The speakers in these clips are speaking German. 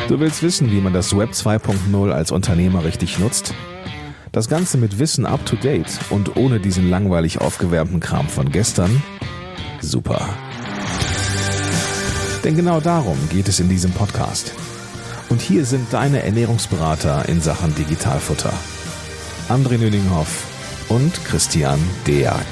Du willst wissen, wie man das Web 2.0 als Unternehmer richtig nutzt? Das Ganze mit Wissen up to date und ohne diesen langweilig aufgewärmten Kram von gestern? Super. Denn genau darum geht es in diesem Podcast. Und hier sind deine Ernährungsberater in Sachen Digitalfutter. André Nüninghoff und Christian Deak.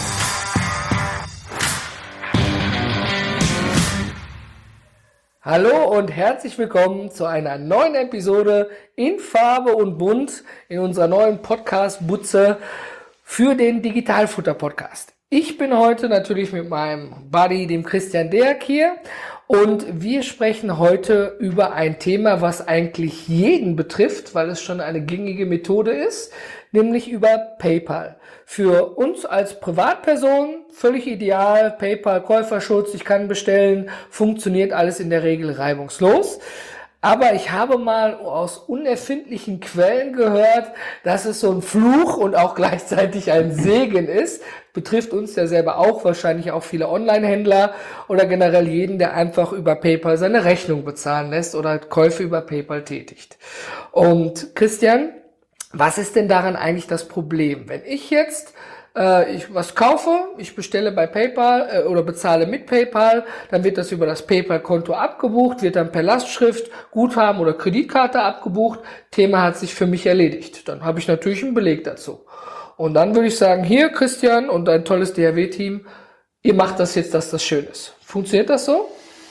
Hallo und herzlich willkommen zu einer neuen Episode in Farbe und Bunt in unserer neuen Podcast-Butze für den Digitalfutter-Podcast. Ich bin heute natürlich mit meinem Buddy, dem Christian Deak hier, und wir sprechen heute über ein Thema, was eigentlich jeden betrifft, weil es schon eine gängige Methode ist, nämlich über PayPal. Für uns als Privatperson völlig ideal, PayPal, Käuferschutz, ich kann bestellen, funktioniert alles in der Regel reibungslos. Aber ich habe mal aus unerfindlichen Quellen gehört, dass es so ein Fluch und auch gleichzeitig ein Segen ist. Betrifft uns ja selber auch, wahrscheinlich auch viele Online-Händler oder generell jeden, der einfach über PayPal seine Rechnung bezahlen lässt oder Käufe über PayPal tätigt. Und Christian, was ist denn daran eigentlich das Problem? Wenn ich jetzt ich was kaufe, ich bestelle bei PayPal oder bezahle mit PayPal, dann wird das über das PayPal-Konto abgebucht, wird dann per Lastschrift, Guthaben oder Kreditkarte abgebucht. Thema hat sich für mich erledigt. Dann habe ich natürlich einen Beleg dazu. Und dann würde ich sagen, hier Christian und dein tolles DHW-Team, ihr macht das jetzt, dass das schön ist. Funktioniert das so?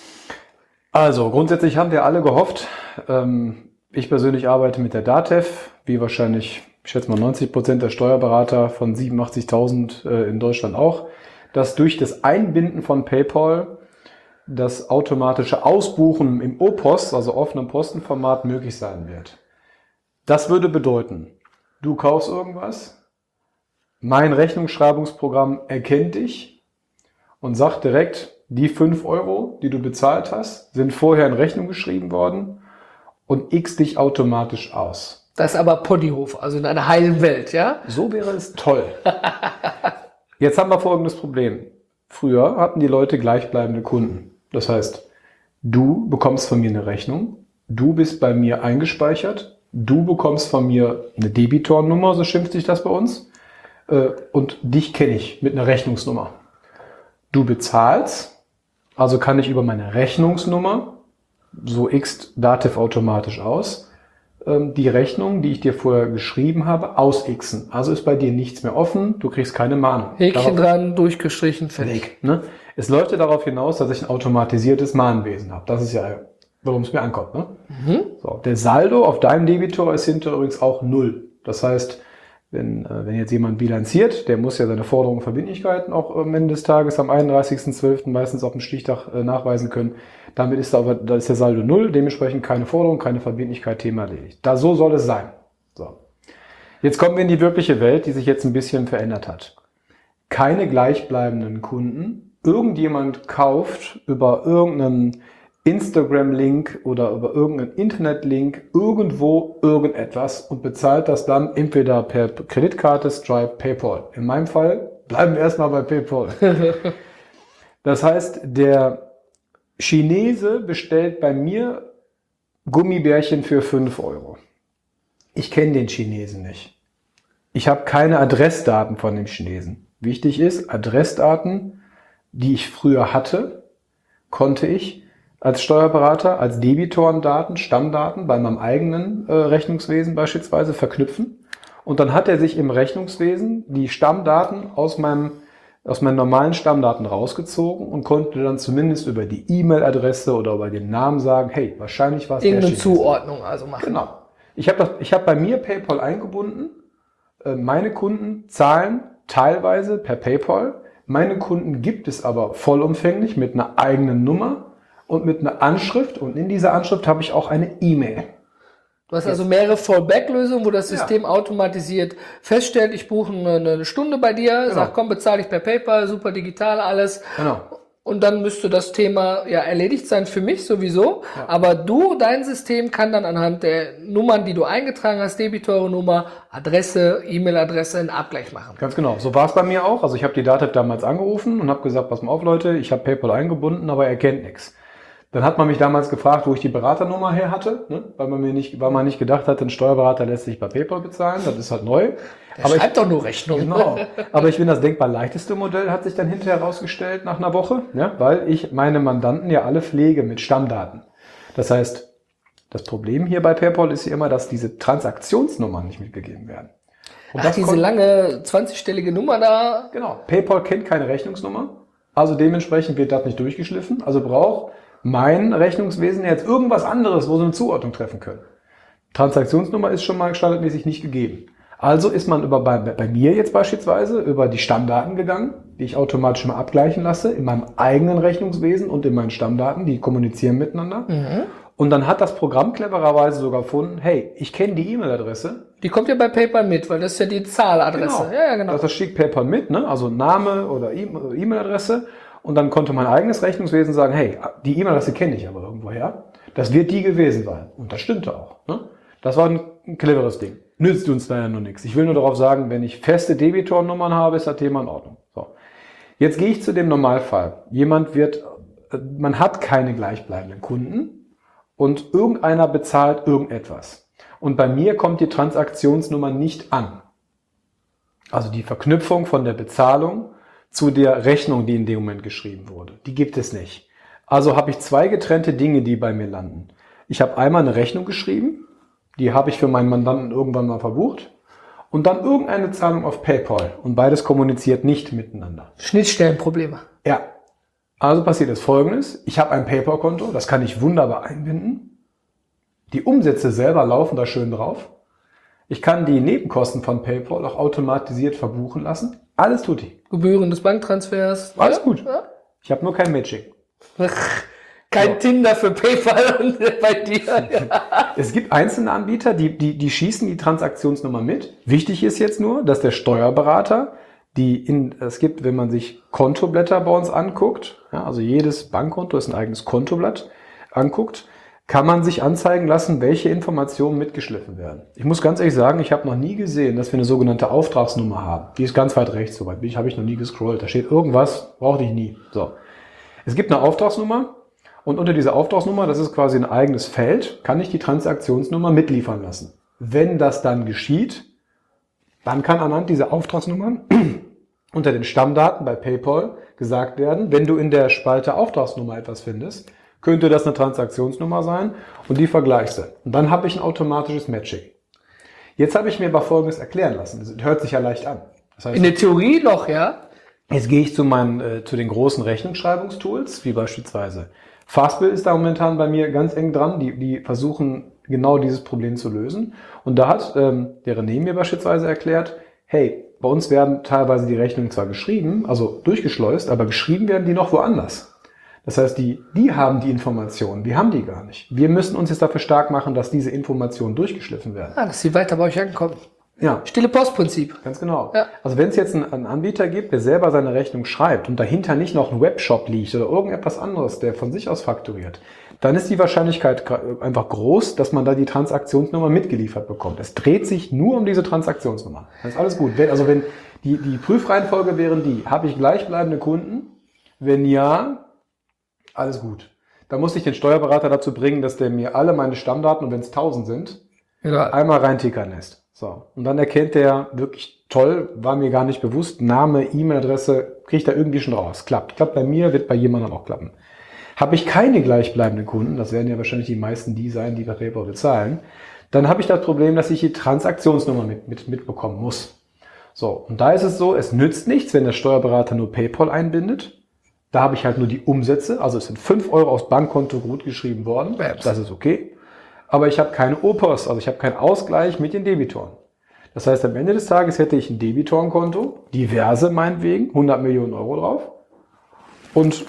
Also grundsätzlich haben wir alle gehofft, ich persönlich arbeite mit der DATEV, wie wahrscheinlich, ich schätze mal 90% der Steuerberater von 87.000 in Deutschland auch, dass durch das Einbinden von PayPal das automatische Ausbuchen im O-Post, also offenem Postenformat, möglich sein wird. Das würde bedeuten, du kaufst irgendwas, mein Rechnungsschreibungsprogramm erkennt dich und sagt direkt, die 5 Euro, die du bezahlt hast, sind vorher in Rechnung geschrieben worden und x dich automatisch aus. Das ist aber Ponyhof, also in einer heilen Welt, ja? So wäre es toll. Jetzt haben wir folgendes Problem. Früher hatten die Leute gleichbleibende Kunden. Das heißt, du bekommst von mir eine Rechnung, du bist bei mir eingespeichert, du bekommst von mir eine Debitornummer, so schimpft sich das bei uns, und dich kenne ich mit einer Rechnungsnummer. Du bezahlst, also kann ich über meine Rechnungsnummer, so x DATEV automatisch aus, die Rechnung, die ich dir vorher geschrieben habe, ausixen. Also ist bei dir nichts mehr offen, du kriegst keine Mahnung. Häkchen dran, durchgestrichen, fertig. Ne? Es läuft ja darauf hinaus, dass ich ein automatisiertes Mahnwesen habe. Das ist ja, worum es mir ankommt. Ne? So, der Saldo auf deinem Debitor ist hinterher übrigens auch 0. Das heißt, wenn jetzt jemand bilanziert, der muss ja seine Forderungen und Verbindlichkeiten auch am Ende des Tages am 31.12. meistens auf dem Stichtag nachweisen können. Damit ist da ist der Saldo 0, dementsprechend keine Forderung, keine Verbindlichkeit, Thema erledigt. So soll es sein. So. Jetzt kommen wir in die wirkliche Welt, die sich jetzt ein bisschen verändert hat. Keine gleichbleibenden Kunden. Irgendjemand kauft über irgendeinen Instagram-Link oder über irgendeinen Internet-Link irgendwo irgendetwas und bezahlt das dann entweder per Kreditkarte, Stripe, PayPal. In meinem Fall bleiben wir erstmal bei PayPal. Das heißt, der Chinese bestellt bei mir Gummibärchen für 5 Euro. Ich kenne den Chinesen nicht. Ich habe keine Adressdaten von dem Chinesen. Wichtig ist, Adressdaten, die ich früher hatte, konnte ich als Steuerberater, als Debitorendaten, Stammdaten bei meinem eigenen Rechnungswesen beispielsweise verknüpfen. Und dann hat er sich im Rechnungswesen die Stammdaten aus meinen normalen Stammdaten rausgezogen und konnte dann zumindest über die E-Mail-Adresse oder über den Namen sagen, hey, wahrscheinlich war es der irgendeine Chinese. Zuordnung also machen. Genau. Ich habe bei mir PayPal eingebunden. Meine Kunden zahlen teilweise per PayPal. Meine Kunden gibt es aber vollumfänglich mit einer eigenen Nummer und mit einer Anschrift. Und in dieser Anschrift habe ich auch eine E-Mail. Du hast also mehrere Fallback-Lösungen, wo das System automatisiert feststellt, ich buche eine Stunde bei dir, sag, komm, bezahle ich per PayPal, super digital alles. Genau. Und dann müsste das Thema ja erledigt sein für mich sowieso. Ja. Aber dein System kann dann anhand der Nummern, die du eingetragen hast, Debitore-Nummer, Adresse, E-Mail-Adresse, einen Abgleich machen. Ganz genau. So war es bei mir auch. Also ich habe die DATEV damals angerufen und habe gesagt, pass mal auf Leute, ich habe PayPal eingebunden, aber er kennt nichts. Dann hat man mich damals gefragt, wo ich die Beraternummer her hatte, ne? weil man nicht gedacht hat, ein Steuerberater lässt sich bei PayPal bezahlen, das ist halt neu. Der schreibt doch nur Rechnung. Genau. Aber ich finde, das denkbar leichteste Modell hat sich dann hinterher herausgestellt nach einer Woche, ja? weil ich meine Mandanten ja alle pflege mit Stammdaten. Das heißt, das Problem hier bei PayPal ist ja immer, dass diese Transaktionsnummern nicht mitgegeben werden. Und Ach, diese lange 20-stellige Nummer da. Genau. PayPal kennt keine Rechnungsnummer, also dementsprechend wird das nicht durchgeschliffen. Also braucht mein Rechnungswesen jetzt irgendwas anderes, wo sie eine Zuordnung treffen können. Transaktionsnummer ist schon mal standardmäßig nicht gegeben. Also ist man bei mir jetzt beispielsweise über die Stammdaten gegangen, die ich automatisch mal abgleichen lasse, in meinem eigenen Rechnungswesen und in meinen Stammdaten, die kommunizieren miteinander. Mhm. Und dann hat das Programm clevererweise sogar gefunden, hey, ich kenne die E-Mail-Adresse. Die kommt ja bei PayPal mit, weil das ist ja die Zahladresse. Genau. Ja, genau. Das schickt PayPal mit, ne? Also Name oder E-Mail-Adresse. Und dann konnte mein eigenes Rechnungswesen sagen, hey, die E-Mail-Adresse kenne ich aber irgendwoher. Das wird die gewesen sein. Und das stimmte auch. Ne? Das war ein cleveres Ding. Nützt uns leider nur nichts. Ich will nur darauf sagen, wenn ich feste Debitorennummern habe, ist das Thema in Ordnung. So. Jetzt gehe ich zu dem Normalfall. Man hat keine gleichbleibenden Kunden und irgendeiner bezahlt irgendetwas. Und bei mir kommt die Transaktionsnummer nicht an. Also die Verknüpfung von der Bezahlung zu der Rechnung, die in dem Moment geschrieben wurde. Die gibt es nicht. Also habe ich zwei getrennte Dinge, die bei mir landen. Ich habe einmal eine Rechnung geschrieben, die habe ich für meinen Mandanten irgendwann mal verbucht und dann irgendeine Zahlung auf PayPal und beides kommuniziert nicht miteinander. Schnittstellenprobleme. Ja. Also passiert jetzt Folgendes. Ich habe ein PayPal-Konto, das kann ich wunderbar einbinden. Die Umsätze selber laufen da schön drauf. Ich kann die Nebenkosten von PayPal auch automatisiert verbuchen lassen. Alles tut die. Gebühren des Banktransfers. Alles gut. Ja? Ich habe nur kein Matching. Kein Tinder für PayPal bei dir. Es gibt einzelne Anbieter, die schießen die Transaktionsnummer mit. Wichtig ist jetzt nur, dass der Steuerberater es gibt, wenn man sich Kontoblätter bei uns anguckt, ja, also jedes Bankkonto ist ein eigenes Kontoblatt, anguckt, kann man sich anzeigen lassen, welche Informationen mitgeschliffen werden. Ich muss ganz ehrlich sagen, ich habe noch nie gesehen, dass wir eine sogenannte Auftragsnummer haben. Die ist ganz weit rechts, soweit habe ich noch nie gescrollt. Da steht irgendwas, brauchte ich nie. So. Es gibt eine Auftragsnummer und unter dieser Auftragsnummer, das ist quasi ein eigenes Feld, kann ich die Transaktionsnummer mitliefern lassen. Wenn das dann geschieht, dann kann anhand dieser Auftragsnummern unter den Stammdaten bei PayPal gesagt werden, wenn du in der Spalte Auftragsnummer etwas findest, könnte das eine Transaktionsnummer sein und die vergleichst du. Und dann habe ich ein automatisches Matching. Jetzt habe ich mir aber Folgendes erklären lassen. Das hört sich ja leicht an. Das heißt, in der Theorie noch, ja. Jetzt gehe ich zu den großen Rechnungsschreibungstools, wie beispielsweise Fastbill ist da momentan bei mir ganz eng dran. Die versuchen genau dieses Problem zu lösen. Und da hat der René mir beispielsweise erklärt, hey, bei uns werden teilweise die Rechnungen zwar geschrieben, also durchgeschleust, aber geschrieben werden die noch woanders. Das heißt, die haben die Informationen, wir haben die gar nicht. Wir müssen uns jetzt dafür stark machen, dass diese Informationen durchgeschliffen werden. Ah, dass sie weiter bei euch ankommen. Ja. Stille Postprinzip. Ganz genau. Ja. Also wenn es jetzt einen Anbieter gibt, der selber seine Rechnung schreibt und dahinter nicht noch ein Webshop liegt oder irgendetwas anderes, der von sich aus fakturiert, dann ist die Wahrscheinlichkeit einfach groß, dass man da die Transaktionsnummer mitgeliefert bekommt. Es dreht sich nur um diese Transaktionsnummer. Das ist alles gut. Wenn die Prüfreihenfolge wären habe ich gleichbleibende Kunden? Wenn ja, alles gut. Da muss ich den Steuerberater dazu bringen, dass der mir alle meine Stammdaten, und wenn es 1000 sind, einmal reintickern lässt. So. Und dann erkennt der wirklich toll, war mir gar nicht bewusst, Name, E-Mail-Adresse, kriegt er irgendwie schon raus. Klappt bei mir, wird bei jemandem auch klappen. Habe ich keine gleichbleibenden Kunden, das werden ja wahrscheinlich die meisten die sein, die bei PayPal bezahlen, dann habe ich das Problem, dass ich die Transaktionsnummer mitbekommen muss. So, und da ist es so, es nützt nichts, wenn der Steuerberater nur PayPal einbindet. Da habe ich halt nur die Umsätze, also es sind 5 € aufs Bankkonto gut geschrieben worden, das ist okay. Aber ich habe keine OPOS, also ich habe keinen Ausgleich mit den Debitoren. Das heißt, am Ende des Tages hätte ich ein Debitorenkonto, diverse meinetwegen, 100 Millionen € drauf und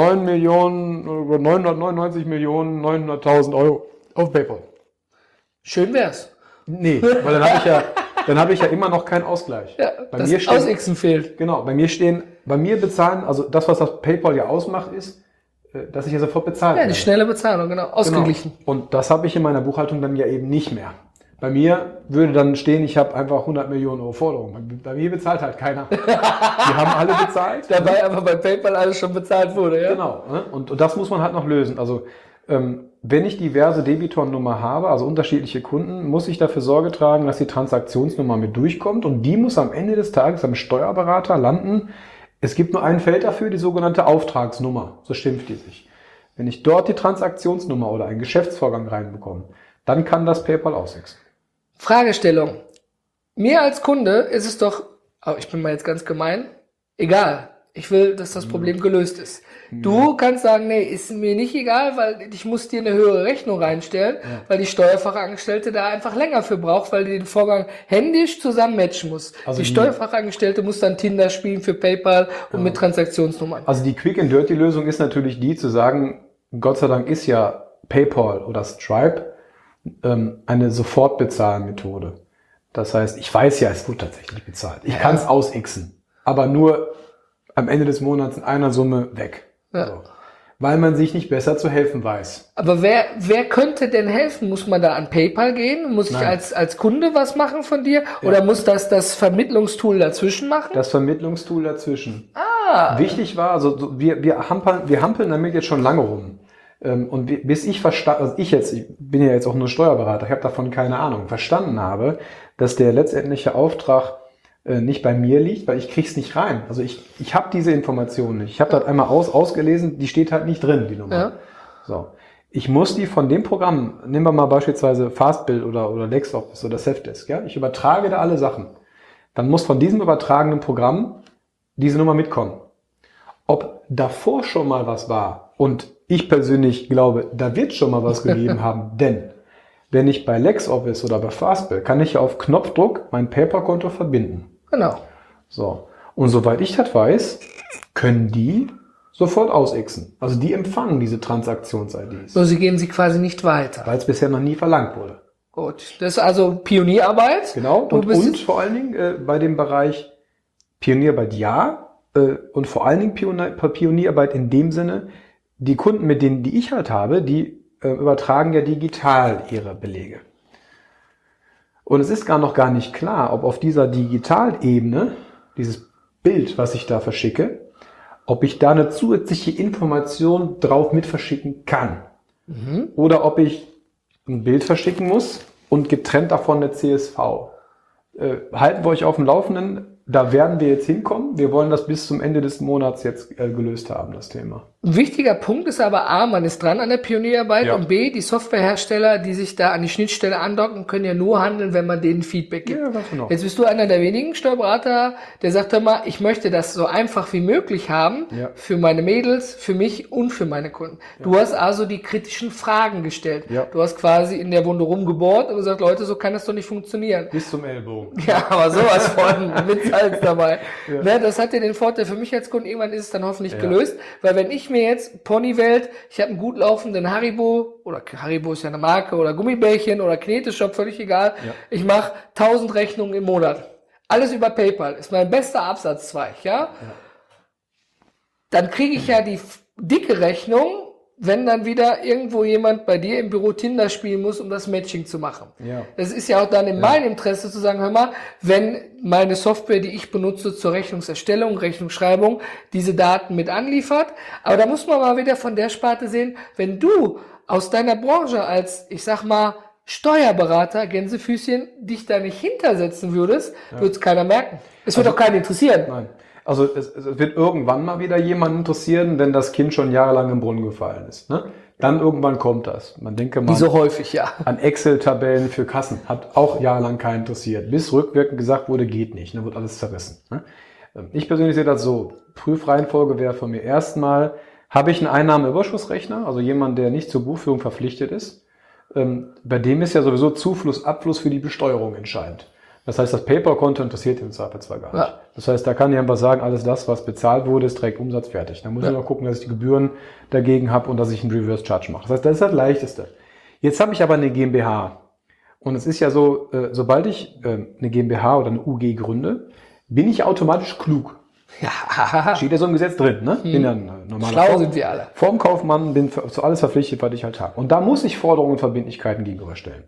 999.900.000 € auf PayPal. Schön wär's. Nee, weil dann habe ich ja immer noch keinen Ausgleich. Ja, bei das mir Ausixen fehlt. Genau, bei mir bezahlen, also das, was das PayPal ja ausmacht, ist, dass ich ja sofort bezahlt werde. Ja, die schnelle Bezahlung, genau, ausgeglichen. Genau. Und das habe ich in meiner Buchhaltung dann ja eben nicht mehr. Bei mir würde dann stehen, ich habe einfach 100 Millionen Euro Forderung. Bei mir bezahlt halt keiner. Die haben alle bezahlt. Dabei aber bei PayPal alles schon bezahlt wurde, ja? Genau. Ne? Und das muss man halt noch lösen. Also wenn ich diverse Debitornummer habe, also unterschiedliche Kunden, muss ich dafür Sorge tragen, dass die Transaktionsnummer mit durchkommt und die muss am Ende des Tages beim Steuerberater landen. Es gibt nur ein Feld dafür, die sogenannte Auftragsnummer. So schimpft die sich. Wenn ich dort die Transaktionsnummer oder einen Geschäftsvorgang reinbekomme, dann kann das PayPal aussitzen. Fragestellung. Mir als Kunde ist es doch, ich bin mal jetzt ganz gemein, egal. Ich will, dass das Problem gelöst ist. Du kannst sagen, nee, ist mir nicht egal, weil ich muss dir eine höhere Rechnung reinstellen, weil die Steuerfachangestellte da einfach länger für braucht, weil die den Vorgang händisch zusammen matchen muss. Also die Steuerfachangestellte muss dann Tinder spielen für PayPal und mit Transaktionsnummern. Also die Quick-and-Dirty-Lösung ist natürlich die, zu sagen, Gott sei Dank ist ja PayPal oder Stripe eine Sofortbezahlmethode. Das heißt, ich weiß ja, es wird tatsächlich bezahlt. Ich kann es ausixen, aber nur am Ende des Monats in einer Summe weg. Ja. So. Weil man sich nicht besser zu helfen weiß. Aber wer könnte denn helfen? Muss man da an PayPal gehen? Muss ich als Kunde was machen von dir? Ja. Oder muss das Vermittlungstool dazwischen machen? Das Vermittlungstool dazwischen. Wichtig war, also wir hampeln damit jetzt schon lange rum. Und bis ich verstanden, also ich bin ja jetzt auch nur Steuerberater, ich habe davon keine Ahnung, verstanden habe, dass der letztendliche Auftrag nicht bei mir liegt, weil ich krieg's nicht rein. Also ich habe diese Information nicht. Ich habe das einmal ausgelesen, die steht halt nicht drin, die Nummer. Ja. So. Ich muss die von dem Programm, nehmen wir mal beispielsweise Fastbill oder LexOffice oder Safdesk, ja, ich übertrage da alle Sachen. Dann muss von diesem übertragenen Programm diese Nummer mitkommen. Ob davor schon mal was war, und ich persönlich glaube, da wird schon mal was gegeben haben, denn wenn ich bei LexOffice oder bei Fastbill, kann ich ja auf Knopfdruck mein PayPal-Konto verbinden. Genau. So. Und soweit ich das weiß, können die sofort ausixen. Also die empfangen diese Transaktions-IDs. So, sie geben sie quasi nicht weiter. Weil es bisher noch nie verlangt wurde. Gut. Das ist also Pionierarbeit. Genau. Und vor allen Dingen bei dem Bereich Pionierarbeit und vor allen Dingen Pionierarbeit in dem Sinne, die Kunden, mit denen die ich halt habe, die übertragen ja digital ihre Belege. Und es ist noch gar nicht klar, ob auf dieser Digitalebene, dieses Bild, was ich da verschicke, ob ich da eine zusätzliche Information drauf mit verschicken kann. Oder ob ich ein Bild verschicken muss und getrennt davon eine CSV. Halten wir euch auf dem Laufenden. Da werden wir jetzt hinkommen. Wir wollen das bis zum Ende des Monats jetzt gelöst haben, das Thema. Ein wichtiger Punkt ist aber A, man ist dran an der Pionierarbeit und B, die Softwarehersteller, die sich da an die Schnittstelle andocken, können ja nur handeln, wenn man denen Feedback gibt. Ja, ganz genau. Jetzt bist du einer der wenigen Steuerberater, der sagt immer, ich möchte das so einfach wie möglich haben für meine Mädels, für mich und für meine Kunden. Ja. Du hast also die kritischen Fragen gestellt. Ja. Du hast quasi in der Wunde rumgebohrt und gesagt, Leute, so kann das doch nicht funktionieren. Bis zum Ellbogen. Ja, aber sowas von mit Salz dabei. Ja. Ne, das hat ja den Vorteil für mich als Kunden, irgendwann ist es dann hoffentlich gelöst, weil wenn ich mir jetzt Ponywelt, ich habe einen gut laufenden Haribo, oder Haribo ist ja eine Marke, oder Gummibärchen oder Kneteshop, völlig egal. Ja. Ich mache 1000 Rechnungen im Monat. Alles über PayPal. Ist mein bester Absatzzweig, ja? Dann kriege ich ja die dicke Rechnung, wenn dann wieder irgendwo jemand bei dir im Büro Tinder spielen muss, um das Matching zu machen. Ja. Das ist ja auch dann in meinem Interesse zu sagen, hör mal, wenn meine Software, die ich benutze zur Rechnungserstellung, Rechnungsschreibung, diese Daten mit anliefert. Aber da muss man mal wieder von der Sparte sehen, wenn du aus deiner Branche als, ich sag mal, Steuerberater, Gänsefüßchen, dich da nicht hintersetzen würdest, würde es keiner merken. Es wird auch keinen interessieren. Nein. Also es wird irgendwann mal wieder jemanden interessieren, wenn das Kind schon jahrelang im Brunnen gefallen ist. Ne? Dann irgendwann kommt das. Man denke mal wie so häufig, an Excel-Tabellen für Kassen. Hat auch jahrelang keinen interessiert. Bis rückwirkend gesagt wurde, geht nicht. Dann wird alles zerrissen. Ne? Ich persönlich sehe das so. Prüfreihenfolge wäre von mir erstmal, habe ich einen Einnahmenüberschussrechner, also jemand, der nicht zur Buchführung verpflichtet ist. Bei dem ist ja sowieso Zufluss, Abfluss für die Besteuerung entscheidend. Das heißt, das PayPal-Konto interessiert den Zweifelsfall gar nicht. Ja. Das heißt, da kann ich einfach sagen, alles das, was bezahlt wurde, ist direkt Umsatz fertig. Da muss ich noch gucken, dass ich die Gebühren dagegen habe und dass ich einen Reverse Charge mache. Das heißt, das ist das Leichteste. Jetzt habe ich aber eine GmbH. Und es ist ja so, sobald ich eine GmbH oder eine UG gründe, bin ich automatisch klug. Ja. Steht ja so im Gesetz drin, ne? Bin ja ein normaler Schlau sind wir alle. Formkaufmann, bin zu alles verpflichtet, was ich halt habe. Und da muss ich Forderungen und Verbindlichkeiten gegenüberstellen.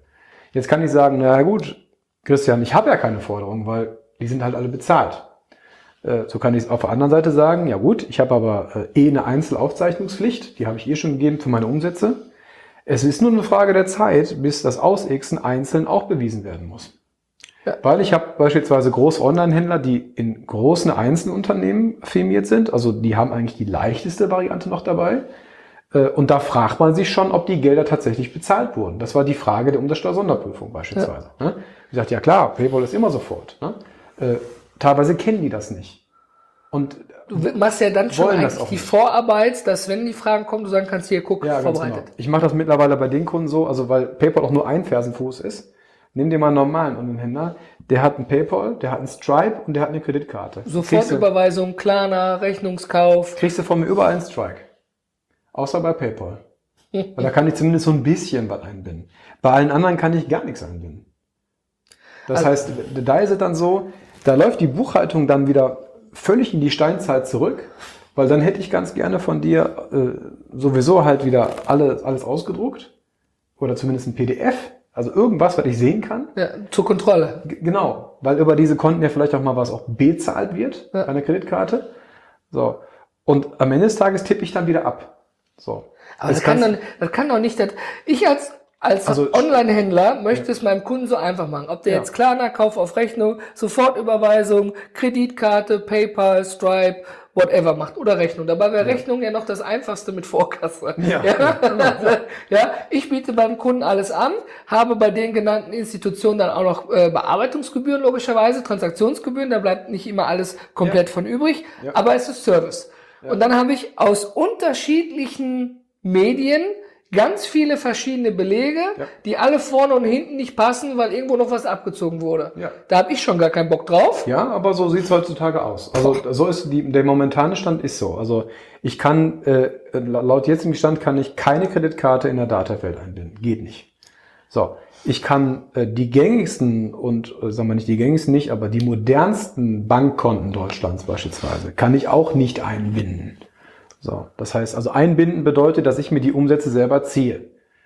Jetzt kann ich sagen, na gut, Christian, ich habe ja keine Forderungen, weil die sind halt alle bezahlt. So kann ich es auf der anderen Seite sagen, ja gut, ich habe aber eine Einzelaufzeichnungspflicht, die habe ich schon gegeben für meine Umsätze. Es ist nur eine Frage der Zeit, bis das Ausixen einzeln auch bewiesen werden muss. Ja. Weil ich habe beispielsweise große Online-Händler, die in großen Einzelunternehmen firmiert sind, also die haben eigentlich die leichteste Variante noch dabei. Und da fragt man sich schon, ob die Gelder tatsächlich bezahlt wurden. Das war die Frage der Umsatzsteuersonderprüfung beispielsweise. Ja. Ich sagte, ja klar, PayPal ist immer sofort. Teilweise kennen die das nicht. Und du machst ja dann schon eigentlich die Vorarbeit, dass wenn die Fragen kommen, du sagen kannst, hier, guck, ja, vorbereitet. Genau. Ich mache das mittlerweile bei den Kunden so, also weil PayPal auch nur ein Fersenfuß ist. Nimm dir mal einen normalen Online-Händler, der hat einen PayPal, der hat einen Stripe und der hat eine Kreditkarte. Sofortüberweisung, Klarna, Rechnungskauf. Kriegst du von mir überall einen Strike. Außer bei PayPal. Weil da kann ich zumindest so ein bisschen was einbinden. Bei allen anderen kann ich gar nichts einbinden. Das heißt, da ist es dann so, da läuft die Buchhaltung dann wieder völlig in die Steinzeit zurück, weil dann hätte ich ganz gerne von dir sowieso halt wieder alles ausgedruckt oder zumindest ein PDF, also irgendwas, was ich sehen kann. Ja, zur Kontrolle. Genau, weil über diese Konten ja vielleicht auch mal was auch bezahlt wird, bei einer Kreditkarte. So. Und am Ende des Tages tippe ich dann wieder ab. So. Aber das kann doch nicht, ich als Online-Händler möchte es meinem Kunden so einfach machen. Ob der jetzt Klarna, Kauf auf Rechnung, Sofortüberweisung, Kreditkarte, PayPal, Stripe, whatever macht oder Rechnung. Dabei wäre Rechnung ja noch das Einfachste mit Vorkasse. Ja, ich biete beim Kunden alles an, habe bei den genannten Institutionen dann auch noch Bearbeitungsgebühren logischerweise, Transaktionsgebühren, da bleibt nicht immer alles komplett von übrig, aber es ist Service. Ja. Und dann habe ich aus unterschiedlichen Medien ganz viele verschiedene Belege, die alle vorne und hinten nicht passen, weil irgendwo noch was abgezogen wurde. Ja. Da habe ich schon gar keinen Bock drauf. Ja, aber so sieht's heutzutage aus. Also so ist der momentane Stand ist so. Also ich kann, laut jetzigem Stand kann ich keine Kreditkarte in der Datafeld einbinden. Geht nicht. So, ich kann die gängigsten und, sagen wir nicht die gängigsten nicht, aber die modernsten Bankkonten Deutschlands beispielsweise kann ich auch nicht einbinden. So, das heißt, also einbinden bedeutet, dass ich mir die Umsätze selber ziehe.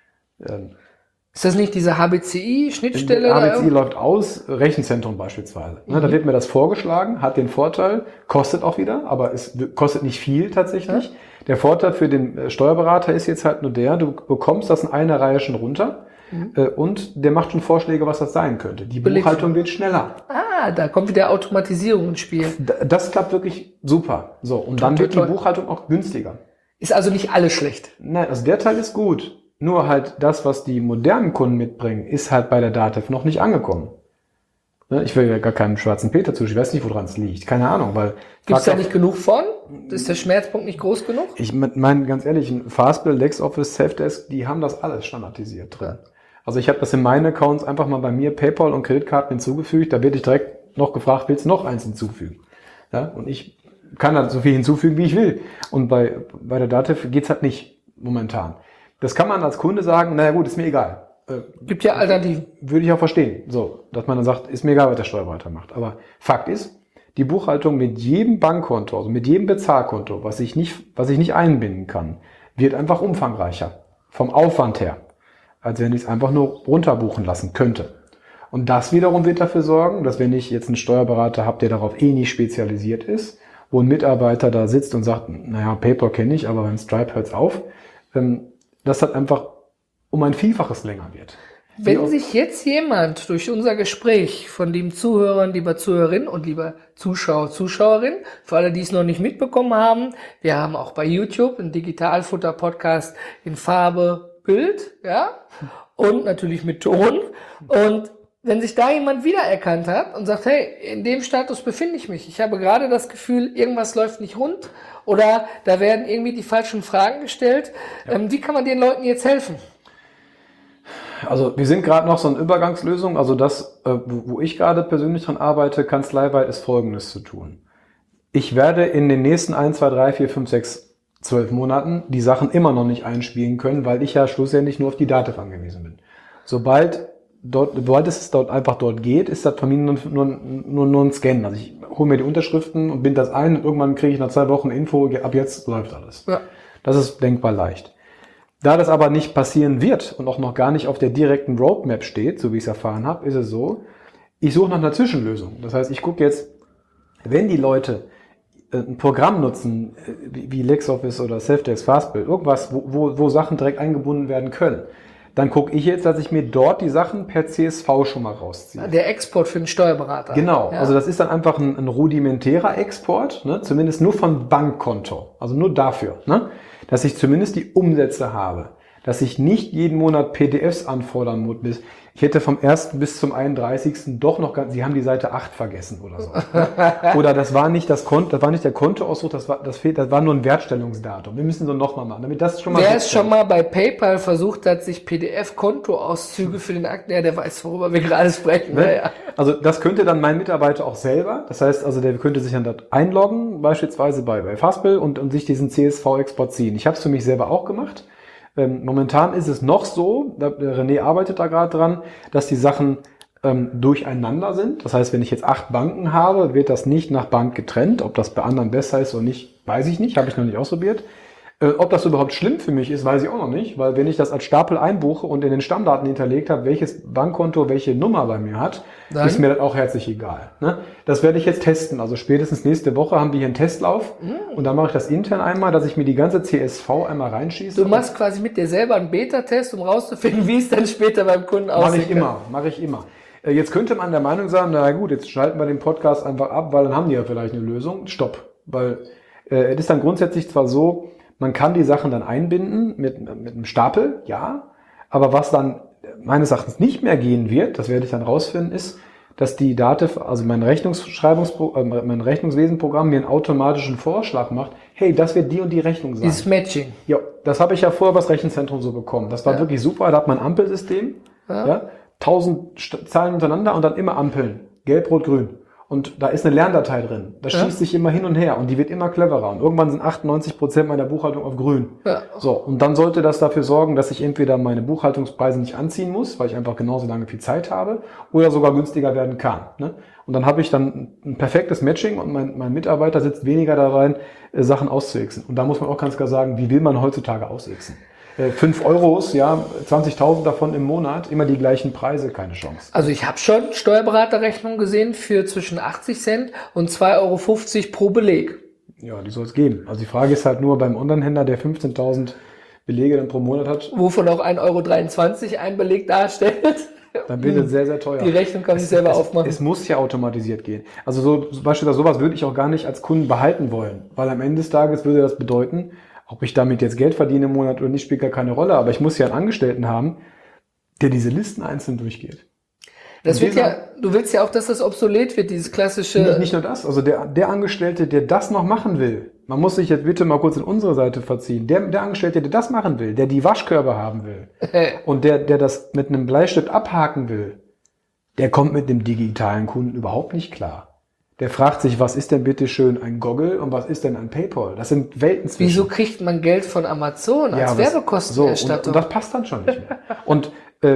Ist das nicht diese HBCI-Schnittstelle? HBCI läuft aus, Rechenzentrum beispielsweise. Da wird mir das vorgeschlagen, hat den Vorteil, kostet auch wieder, aber es kostet nicht viel tatsächlich. Ja. Der Vorteil für den Steuerberater ist jetzt halt nur du bekommst das in einer Reihe schon runter und der macht schon Vorschläge, was das sein könnte. Die Buchhaltung wird schneller. Da kommt wieder Automatisierung ins Spiel. Das klappt wirklich super. So, und dann wird die Buchhaltung auch günstiger. Ist also nicht alles schlecht. Nein, also der Teil ist gut. Nur halt das, was die modernen Kunden mitbringen, ist halt bei der DATEV noch nicht angekommen. Ich will ja gar keinen schwarzen Peter zu. Ich weiß nicht, woran es liegt. Keine Ahnung, weil... Gibt es da nicht genug von? Ist der Schmerzpunkt nicht groß genug? Ich meine, ganz ehrlich, ein Fastbill, LexOffice, Safdesk, die haben das alles standardisiert drin. Ja. Also ich habe das in meinen Accounts einfach mal bei mir PayPal und Kreditkarten hinzugefügt. Da werde ich direkt noch gefragt, willst du noch eins hinzufügen? Ja, und ich kann da so viel hinzufügen, wie ich will. Und bei der DATEV geht's halt nicht momentan. Das kann man als Kunde sagen, naja gut, ist mir egal. Gibt ja Alternativen. Würde ich auch verstehen. So, dass man dann sagt, ist mir egal, was der Steuerberater macht. Aber Fakt ist, die Buchhaltung mit jedem Bankkonto, also mit jedem Bezahlkonto, was ich nicht einbinden kann, wird einfach umfangreicher. Vom Aufwand her. Als wenn ich es einfach nur runterbuchen lassen könnte. Und das wiederum wird dafür sorgen, dass wenn ich jetzt einen Steuerberater habe, der darauf nicht spezialisiert ist, wo ein Mitarbeiter da sitzt und sagt, naja, PayPal kenne ich, aber beim Stripe hört's auf, dass das einfach um ein Vielfaches länger wird. Wenn sich jetzt jemand durch unser Gespräch von den Zuhörern, lieber Zuhörerinnen und lieber Zuschauer, Zuschauerinnen, für alle, die es noch nicht mitbekommen haben, wir haben auch bei YouTube einen Digitalfutter-Podcast in Farbe, Bild, und natürlich mit Ton. Und wenn sich da jemand wiedererkannt hat und sagt, hey, in dem Status befinde ich mich, ich habe gerade das Gefühl, irgendwas läuft nicht rund oder da werden irgendwie die falschen Fragen gestellt, wie kann man den Leuten jetzt helfen? Also wir sind gerade noch so eine Übergangslösung, also das, wo ich gerade persönlich dran arbeite, kanzleiweit, ist Folgendes zu tun. Ich werde in den nächsten 1, 2, 3, 4, 5, 6, 12 Monaten die Sachen immer noch nicht einspielen können, weil ich ja schlussendlich nur auf die DATEV angewiesen bin. Sobald es dort geht, ist das von mir nur ein Scan. Also ich hole mir die Unterschriften und binde das ein und irgendwann kriege ich nach 2 Wochen Info, ab jetzt läuft alles. Ja. Das ist denkbar leicht. Da das aber nicht passieren wird und auch noch gar nicht auf der direkten Roadmap steht, so wie ich es erfahren habe, ist es so, ich suche nach einer Zwischenlösung. Das heißt, ich gucke jetzt, wenn die Leute ein Programm nutzen, wie LexOffice oder Safdesk Fastbill, irgendwas, wo Sachen direkt eingebunden werden können, dann gucke ich jetzt, dass ich mir dort die Sachen per CSV schon mal rausziehe. Der Export für den Steuerberater. Genau, ja. Also das ist dann einfach ein rudimentärer Export, ne? Zumindest nur von Bankkonto, also nur dafür, ne? Dass ich zumindest die Umsätze habe, dass ich nicht jeden Monat PDFs anfordern muss. Ich hätte vom 1. bis zum 31. doch noch Sie haben die Seite 8 vergessen oder so. Oder das war nicht der Kontoausdruck, das war nur ein Wertstellungsdatum. Wir müssen so nochmal machen, damit das schon mal. Wer es schon mal bei PayPal versucht hat, sich PDF-Kontoauszüge für den Akten, der weiß, worüber wir gerade sprechen. Ne? Ja. Also das könnte dann mein Mitarbeiter auch selber. Das heißt, also der könnte sich dann dort einloggen, beispielsweise bei Fastbill und sich diesen CSV-Export ziehen. Ich habe es für mich selber auch gemacht. Momentan ist es noch so, der René arbeitet da gerade dran, dass die Sachen durcheinander sind. Das heißt, wenn ich jetzt 8 Banken habe, wird das nicht nach Bank getrennt. Ob das bei anderen besser ist oder nicht, weiß ich nicht, habe ich noch nicht ausprobiert. Ob das überhaupt schlimm für mich ist, weiß ich auch noch nicht, weil wenn ich das als Stapel einbuche und in den Stammdaten hinterlegt habe, welches Bankkonto welche Nummer bei mir hat, ist mir das auch herzlich egal. Ne? Das werde ich jetzt testen. Also spätestens nächste Woche haben wir hier einen Testlauf und dann mache ich das intern einmal, dass ich mir die ganze CSV einmal reinschieße. Du machst quasi mit dir selber einen Beta-Test, um rauszufinden, wie es dann später beim Kunden aussieht. Mache ich immer. Jetzt könnte man der Meinung sein, na gut, jetzt schalten wir den Podcast einfach ab, weil dann haben die ja vielleicht eine Lösung. Stopp. Weil es ist dann grundsätzlich zwar so, man kann die Sachen dann einbinden mit einem Stapel, ja, aber was dann meines Erachtens nicht mehr gehen wird, das werde ich dann rausfinden, ist, dass die Dativ, also mein Rechnungswesenprogramm mir einen automatischen Vorschlag macht, hey, das wird die und die Rechnung sein. Dieses Matching. Ja, das habe ich ja vorher übers Rechenzentrum so bekommen. Das war wirklich super, da hat man ein Ampelsystem, ja, 1000 Zahlen untereinander und dann immer Ampeln, gelb, rot, grün. Und da ist eine Lerndatei drin. Das schießt sich immer hin und her und die wird immer cleverer. Und irgendwann sind 98% meiner Buchhaltung auf grün. Ja. So, und dann sollte das dafür sorgen, dass ich entweder meine Buchhaltungspreise nicht anziehen muss, weil ich einfach genauso lange viel Zeit habe, oder sogar günstiger werden kann. Ne? Und dann habe ich dann ein perfektes Matching und mein Mitarbeiter sitzt weniger da rein, Sachen auszuixen. Und da muss man auch ganz klar sagen, wie will man heutzutage ausixen? 5 Euros, ja, 20.000 davon im Monat, immer die gleichen Preise, keine Chance. Also ich habe schon Steuerberaterrechnungen gesehen für zwischen 80 Cent und 2,50 Euro pro Beleg. Ja, die soll es geben. Also die Frage ist halt nur beim Onlinehändler, der 15.000 Belege dann pro Monat hat. Wovon auch 1,23 Euro ein Beleg darstellt. Dann wird es sehr, sehr teuer. Die Rechnung kann ich selber aufmachen. Es muss ja automatisiert gehen. Also so beispielsweise sowas würde ich auch gar nicht als Kunden behalten wollen, weil am Ende des Tages würde das bedeuten, ob ich damit jetzt Geld verdiene im Monat oder nicht, spielt gar keine Rolle. Aber ich muss ja einen Angestellten haben, der diese Listen einzeln durchgeht. Das wird ja, du willst ja auch, dass das obsolet wird, dieses klassische... Nicht nur das, also der Angestellte, der das noch machen will, man muss sich jetzt bitte mal kurz in unsere Seite verziehen, der Angestellte, der das machen will, der die Waschkörbe haben will und der das mit einem Bleistift abhaken will, der kommt mit dem digitalen Kunden überhaupt nicht klar. Der fragt sich, was ist denn bitte schön ein Goggle und was ist denn ein PayPal? Das sind Welten zwischen. Wieso kriegt man Geld von Amazon als Werbekostenerstattung? So, und das passt dann schon nicht mehr. Und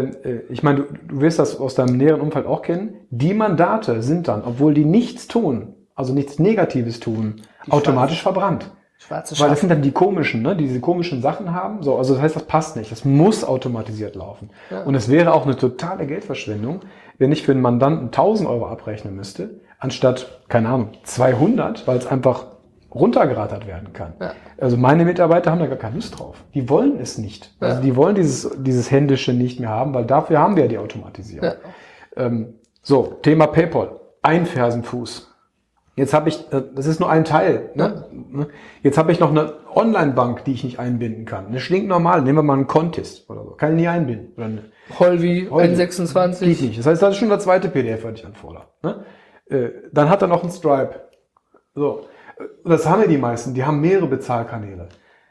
ich meine, du wirst das aus deinem näheren Umfeld auch kennen. Die Mandate sind dann, obwohl die nichts tun, also nichts Negatives tun, automatisch verbrannt. Schwarze Weil das sind dann die komischen, ne, die diese komischen Sachen haben. So, also das heißt, das passt nicht. Das muss automatisiert laufen. Ja. Und es wäre auch eine totale Geldverschwendung, wenn ich für einen Mandanten 1.000 Euro abrechnen müsste, anstatt, keine Ahnung, 200, weil es einfach runtergerattert werden kann. Ja. Also meine Mitarbeiter haben da gar keine Lust drauf. Die wollen es nicht. Ja. Also die wollen dieses Händische nicht mehr haben, weil dafür haben wir ja die Automatisierung. Ja. So, Thema PayPal. Ein Fersenfuß. Jetzt habe ich, das ist nur ein Teil, ne? Ja. Jetzt habe ich noch eine Online-Bank, die ich nicht einbinden kann. Eine stinknormale, nehmen wir mal einen Contest oder so. Kann ich nie einbinden. Oder eine Holvi, N26. Geht nicht. Das heißt, das ist schon der zweite PDF, was ich anfordere. Ne? Dann hat er noch einen Stripe. So. Das haben ja die meisten. Die haben mehrere Bezahlkanäle.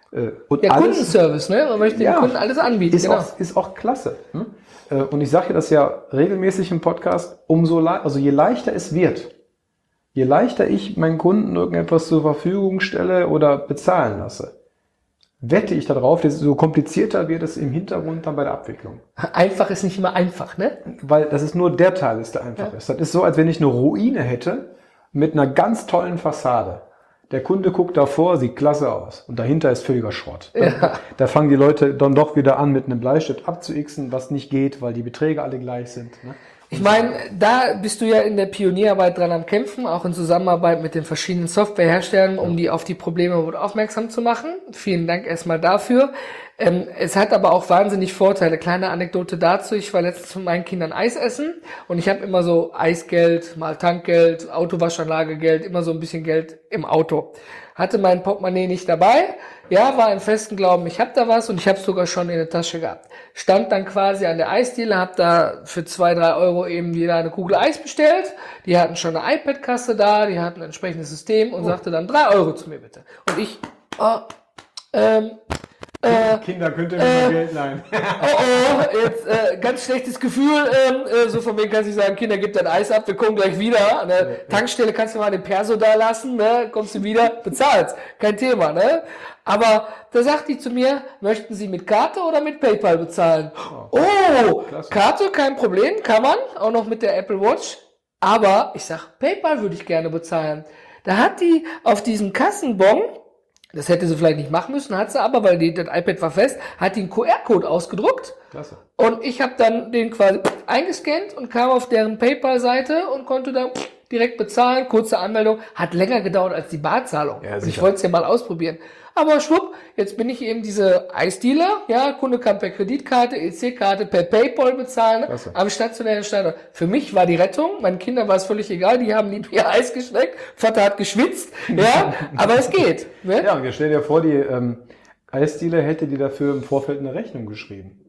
Und ja, Kundenservice, ne? Man möchte den Kunden alles anbieten. Ist auch klasse. Ne? Und ich sage ja das ja regelmäßig im Podcast, also je leichter es wird, je leichter ich meinen Kunden irgendetwas zur Verfügung stelle oder bezahlen lasse, wette ich darauf, desto komplizierter wird es im Hintergrund dann bei der Abwicklung. Einfach ist nicht immer einfach, ne? Weil das ist nur der Teil, der einfach ist. Das ist so, als wenn ich eine Ruine hätte mit einer ganz tollen Fassade. Der Kunde guckt davor, sieht klasse aus. Und dahinter ist völliger Schrott. Ja. Da fangen die Leute dann doch wieder an, mit einem Bleistift abzuixen, was nicht geht, weil die Beträge alle gleich sind. Ne? Ich meine, da bist du ja in der Pionierarbeit dran am Kämpfen, auch in Zusammenarbeit mit den verschiedenen Softwareherstellern, um die auf die Probleme aufmerksam zu machen. Vielen Dank erstmal dafür. Es hat aber auch wahnsinnig Vorteile. Kleine Anekdote dazu. Ich war letztens mit meinen Kindern Eis essen und ich habe immer so Eisgeld, mal Tankgeld, Autowaschanlagegeld, immer so ein bisschen Geld im Auto. Hatte mein Portemonnaie nicht dabei. Ja, war im festen Glauben, ich habe da was und ich habe es sogar schon in der Tasche gehabt. Stand dann quasi an der Eisdiele, habe da für 2-3 Euro eben wieder eine Kugel Eis bestellt. Die hatten schon eine iPad-Kasse da, die hatten ein entsprechendes System und sagte dann 3 Euro zu mir bitte. Und ich, Kinder, könnt ihr mir mal Geld leihen? jetzt ganz schlechtes Gefühl, so von wegen kannst du sagen, Kinder, gib dein Eis ab, wir kommen gleich wieder. An der Tankstelle kannst du mal den Perso da lassen, ne? Kommst du wieder, bezahlst, kein Thema, ne? Aber da sagt die zu mir, möchten Sie mit Karte oder mit PayPal bezahlen? Oh, klasse. Karte, kein Problem, kann man, auch noch mit der Apple Watch. Aber ich sag, PayPal würde ich gerne bezahlen. Da hat die auf diesem Kassenbon, das hätte sie vielleicht nicht machen müssen, hat sie aber, weil das iPad war fest, hat die einen QR-Code ausgedruckt. Klasse. Und ich habe dann den quasi eingescannt und kam auf deren PayPal-Seite und konnte dann direkt bezahlen. Kurze Anmeldung. Hat länger gedauert als die Barzahlung. Ja, und ich sicher. wollte es ja mal ausprobieren. Aber schwupp, jetzt bin ich eben diese Eisdealer. Ja, Kunde kann per Kreditkarte, EC-Karte, per PayPal bezahlen. Klasse. Am stationären Standort. Für mich war die Rettung. Meinen Kindern war es völlig egal. Die haben nie ihr Eis geschmeckt. Vater hat geschwitzt. Ja, aber es geht. Ne? Ja, und jetzt stell dir vor, die Eisdiele hätte dir dafür im Vorfeld eine Rechnung geschrieben.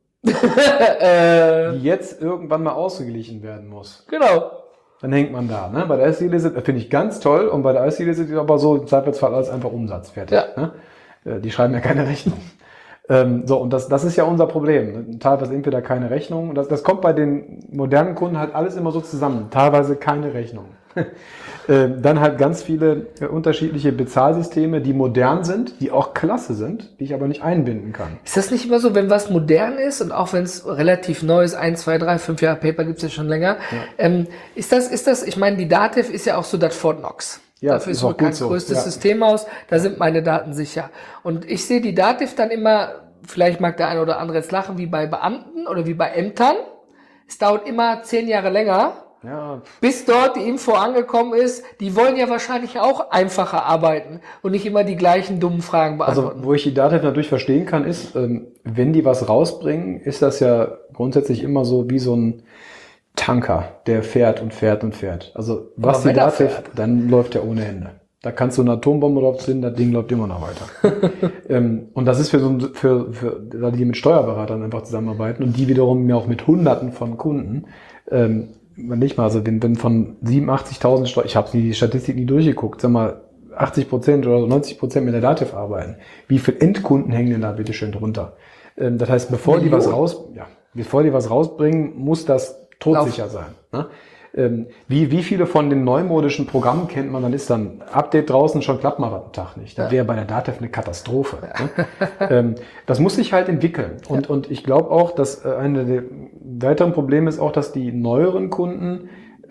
Die jetzt irgendwann mal ausgeglichen werden muss. Genau. Dann hängt man da. Ne? Bei der Eisdiele finde ich ganz toll und bei der Eisdiele sind die aber so im Zweifelsfall alles einfach Umsatz fertig. Ja. Ne? Die schreiben ja keine Rechnung. So, und das ist ja unser Problem. Ne? Teilweise entweder keine Rechnung. Und das kommt bei den modernen Kunden halt alles immer so zusammen. Teilweise keine Rechnung. Dann halt ganz viele unterschiedliche Bezahlsysteme, die modern sind, die auch klasse sind, die ich aber nicht einbinden kann. Ist das nicht immer so, wenn was modern ist und auch wenn es relativ neu ist, 1, 2, 3, 5 Jahre PayPal gibt's ja schon länger, ist das, ich meine, die Datev ist ja auch so das Fort Knox. Ja, Dafür ist ist auch Bekannt, gut so. größtes Ja. Systemhaus, da sind meine Daten sicher. Und ich sehe die Datev dann immer, vielleicht mag der eine oder andere jetzt lachen, wie bei Beamten oder wie bei Ämtern. Es dauert immer 10 Jahre länger, Ja, bis dort die Info angekommen ist. Die wollen ja wahrscheinlich auch einfacher arbeiten und nicht immer die gleichen dummen Fragen beantworten. also wo ich die Datev natürlich verstehen kann, ist, wenn die was rausbringen, ist das ja grundsätzlich immer so wie so ein Tanker, der fährt und fährt und fährt. Also was Aber die wenn er Datev, fährt. dann läuft der ohne Ende. Da kannst du eine Atombombe drauf zünden, das Ding läuft immer noch weiter. Und das ist für die mit Steuerberatern einfach zusammenarbeiten und die wiederum ja auch mit Hunderten von Kunden. Nicht mal, also wenn von 87.000 ich habe die Statistik nie durchgeguckt, sag mal 80% oder 90% mit der Datev arbeiten. Wie viele Endkunden hängen denn da bitte schön drunter? Das heißt, bevor die was rausbringen, muss das todsicher sein. Ne? Wie viele von den neumodischen Programmen kennt man, dann ist dann Update draußen, schon klappt mal am Tag nicht. Das wäre bei der Datev eine Katastrophe. Ne? Das muss sich halt entwickeln. Und ich glaube auch, dass eine der weiteren Probleme ist auch, dass die neueren Kunden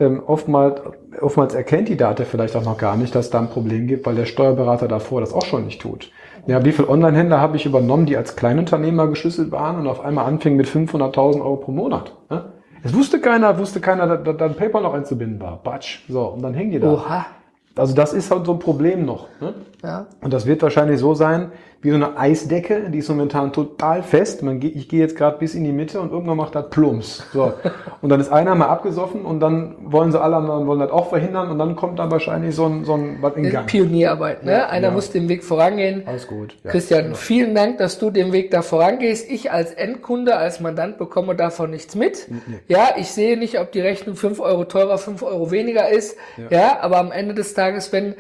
oftmals erkennt die Datev vielleicht auch noch gar nicht, dass es da ein Problem gibt, weil der Steuerberater davor das auch schon nicht tut. Ja, wie viele Online-Händler habe ich übernommen, die als Kleinunternehmer geschlüsselt waren und auf einmal anfingen mit 500.000 Euro pro Monat? Ne? Es wusste keiner, dass dann PayPal noch einzubinden war. Batsch. So, und dann hängen die da. Oha. Also das ist halt so ein Problem noch. Ne? Ja. Und das wird wahrscheinlich so sein, wie so eine Eisdecke, die ist momentan total fest. Ich gehe jetzt gerade bis in die Mitte und irgendwann macht das Plumps. So. Und dann ist einer mal abgesoffen und dann wollen sie alle anderen wollen das auch verhindern und dann kommt dann wahrscheinlich so ein was in Gang. Pionierarbeit, ne? Ja, Einer ja. muss den Weg vorangehen. Alles gut. Ja. Christian, vielen Dank, dass du den Weg da vorangehst. Ich als Endkunde, als Mandant bekomme davon nichts mit. Nee. Ja, ich sehe nicht, ob die Rechnung 5 Euro teurer, 5 Euro weniger ist. Ja, aber am Ende des Tages, wenn,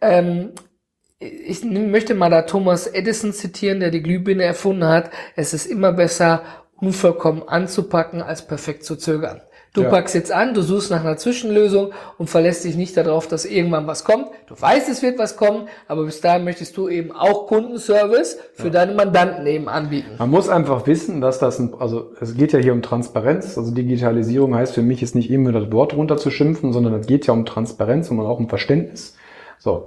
ich möchte mal da Thomas Edison zitieren, der die Glühbirne erfunden hat. Es ist immer besser, unvollkommen anzupacken, als perfekt zu zögern. Du packst jetzt an, du suchst nach einer Zwischenlösung und verlässt dich nicht darauf, dass irgendwann was kommt. Du weißt, es wird was kommen, aber bis dahin möchtest du eben auch Kundenservice für deine Mandanten eben anbieten. Man muss einfach wissen, dass also es geht ja hier um Transparenz. Also Digitalisierung heißt für mich jetzt nicht immer das Wort runterzuschimpfen, sondern es geht ja um Transparenz und auch um Verständnis. So.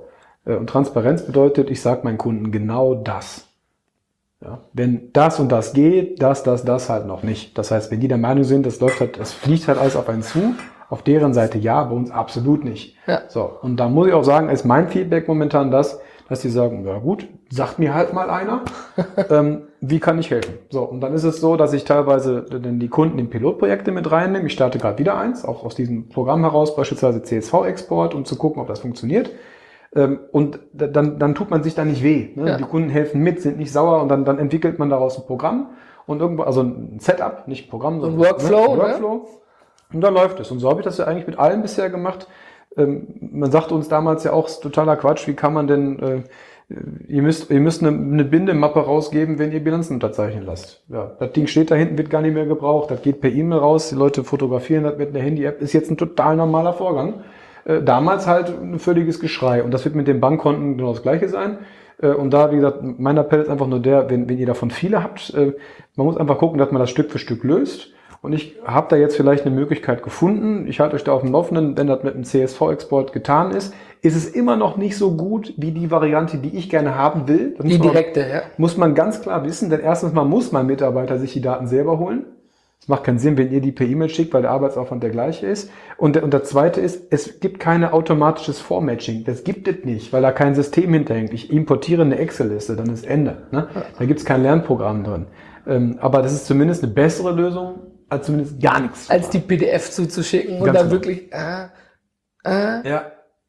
Und Transparenz bedeutet, ich sage meinen Kunden genau das. Ja, wenn das und das geht, das halt noch nicht. Das heißt, wenn die der Meinung sind, das fliegt halt alles auf einen zu, auf deren Seite ja, bei uns absolut nicht. Ja. So, und da muss ich auch sagen, ist mein Feedback momentan das, dass die sagen, ja gut, sagt mir halt mal einer, wie kann ich helfen? So, und dann ist es so, dass ich teilweise dann die Kunden in Pilotprojekte mit reinnehme. Ich starte gerade wieder eins, auch aus diesem Programm heraus, beispielsweise CSV-Export, um zu gucken, ob das funktioniert. Und dann tut man sich da nicht weh. Ne? Ja. Die Kunden helfen mit, sind nicht sauer und dann entwickelt man daraus ein Programm und irgendwo, also ein Setup, nicht ein Programm, sondern ein Workflow. ein Workflow. Ne? Und dann läuft es. Und so habe ich das ja eigentlich mit allen bisher gemacht. Man sagte uns damals ja auch, ist totaler Quatsch, wie kann man denn, ihr müsst eine Bindemappe rausgeben, wenn ihr Bilanzen unterzeichnen lasst. Ja, das Ding steht da hinten, wird gar nicht mehr gebraucht, das geht per E-Mail raus, die Leute fotografieren das mit einer Handy-App, ist jetzt ein total normaler Vorgang. Damals halt ein völliges Geschrei. Und das wird mit den Bankkonten genau das Gleiche sein. Und da, wie gesagt, mein Appell ist einfach nur der, wenn ihr davon viele habt, man muss einfach gucken, dass man das Stück für Stück löst. Und ich habe da jetzt vielleicht eine Möglichkeit gefunden. Ich halte euch da auf dem Laufenden, wenn das mit dem CSV-Export getan ist es immer noch nicht so gut wie die Variante, die ich gerne haben will. Das Die direkte, ja. Muss man ganz klar wissen, denn erstens mal muss mein Mitarbeiter sich die Daten selber holen. Es macht keinen Sinn, wenn ihr die per E-Mail schickt, weil der Arbeitsaufwand der gleiche ist. Und der zweite ist, es gibt kein automatisches Vormatching. Das gibt es nicht, weil da kein System hinterhängt. Ich importiere eine Excel-Liste, dann ist Ende. Ne? Da gibt es kein Lernprogramm drin. Aber das ist zumindest eine bessere Lösung, als zumindest gar nichts. Als die PDF zuzuschicken und Ganz dann genau. wirklich... Ja.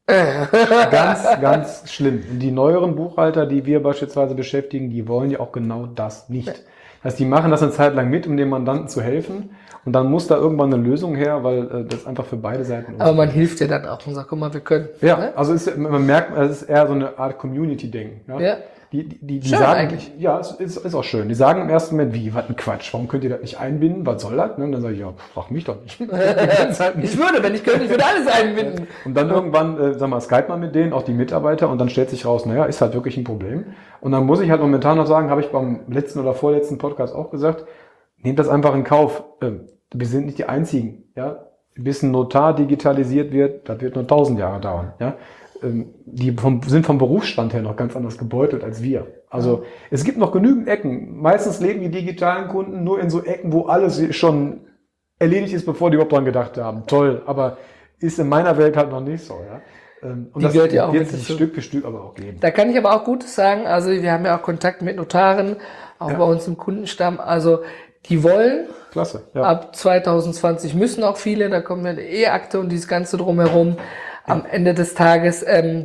Ganz schlimm. Und die neueren Buchhalter, die wir beispielsweise beschäftigen, die wollen ja auch genau das nicht. Das heißt, die machen das eine Zeit lang mit, um dem Mandanten zu helfen. Und dann muss da irgendwann eine Lösung her, weil das einfach für beide Seiten Aber man hilft ja dann auch und sagt, guck mal, wir können. Ja, Ne? also man merkt, es ist eher so eine Art Community-Denken. Ja? Ja. Die Schön sagen, eigentlich. ja, es ist auch schön. Die sagen im ersten Moment, wie, was ein Quatsch, warum könnt ihr das nicht einbinden, was soll das? Ne? Und dann sage ich, ja, frag mich doch nicht. Ich würde, wenn ich könnte, ich würde alles einbinden. Und dann irgendwann, Skype mal mit denen, auch die Mitarbeiter, und dann stellt sich raus, naja, ist halt wirklich ein Problem. Und dann muss ich halt momentan noch sagen, habe ich beim letzten oder vorletzten Podcast auch gesagt, nehmt das einfach in Kauf. Wir sind nicht die Einzigen. Ja? Bis ein Notar digitalisiert wird, das wird nur 1000 Jahre dauern. Ja? Die sind vom Berufsstand her noch ganz anders gebeutelt als wir. Also es gibt noch genügend Ecken. Meistens leben die digitalen Kunden nur in so Ecken, wo alles schon erledigt ist, bevor die überhaupt dran gedacht haben. Toll, aber ist in meiner Welt halt noch nicht so. Ja? Und Die das gehört ja auch wird mit sich dazu. Stück für Stück aber auch geben. Da kann ich aber auch Gutes sagen. Also wir haben ja auch Kontakt mit Notaren, auch bei uns im Kundenstamm. Also die wollen, Klasse. Ja. ab 2020 müssen auch viele, da kommen eine E-Akte und dieses Ganze drumherum. Am Ende des Tages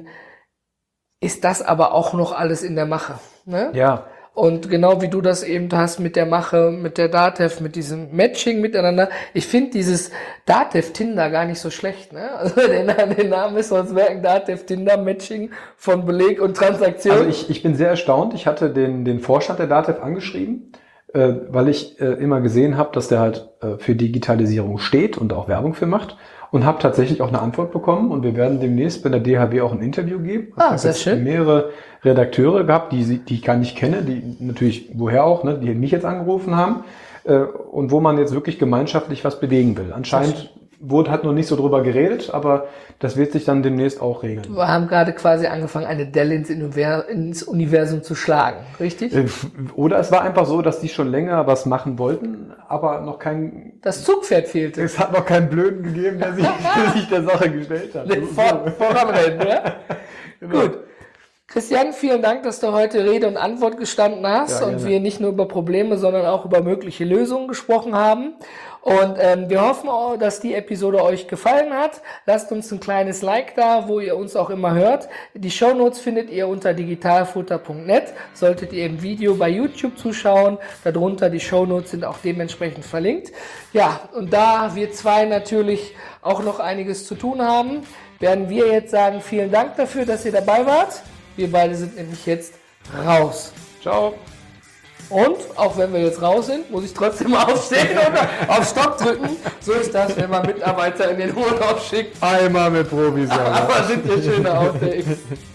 ist das aber auch noch alles in der Mache. Ne? Ja. Und genau wie du das eben hast mit der Mache, mit der DATEV, mit diesem Matching miteinander. Ich finde dieses DATEV Tinder gar nicht so schlecht. Ne? Also den Namen ist uns merken, DATEV Tinder Matching von Beleg und Transaktion. Also ich bin sehr erstaunt. Ich hatte den Vorstand der DATEV angeschrieben, weil ich immer gesehen habe, dass der halt für Digitalisierung steht und auch Werbung für macht. Und habe tatsächlich auch eine Antwort bekommen. Und wir werden demnächst bei der DHB auch ein Interview geben. Sehr schön. Mehrere Redakteure gehabt, die ich gar nicht kenne, die natürlich, woher auch, ne, die mich jetzt angerufen haben. Und wo man jetzt wirklich gemeinschaftlich was bewegen will. Anscheinend wurde halt noch nicht so drüber geredet, aber das wird sich dann demnächst auch regeln. Wir haben gerade quasi angefangen, eine Delle ins Universum zu schlagen, richtig? Oder es war einfach so, dass die schon länger was machen wollten, aber noch kein... Das Zugpferd fehlte. Es hat noch keinen Blöden gegeben, der sich der Sache gestellt hat. Voranrennen, ja? Genau. Gut. Christian, vielen Dank, dass du heute Rede und Antwort gestanden hast Ja, und gerne. wir nicht nur über Probleme, sondern auch über mögliche Lösungen gesprochen haben. Und wir hoffen auch, dass die Episode euch gefallen hat. Lasst uns ein kleines Like da, wo ihr uns auch immer hört. Die Shownotes findet ihr unter digitalfutter.net. Solltet ihr im Video bei YouTube zuschauen, darunter die Shownotes sind auch dementsprechend verlinkt. Ja, und da wir zwei natürlich auch noch einiges zu tun haben, werden wir jetzt sagen, vielen Dank dafür, dass ihr dabei wart. Wir beide sind nämlich jetzt raus. Ciao. Und auch wenn wir jetzt raus sind, muss ich trotzdem aufstehen und auf Stopp drücken. So ist das, wenn man Mitarbeiter in den Urlaub schickt. Einmal mit Provision. Aber sind ja schöne Outtakes.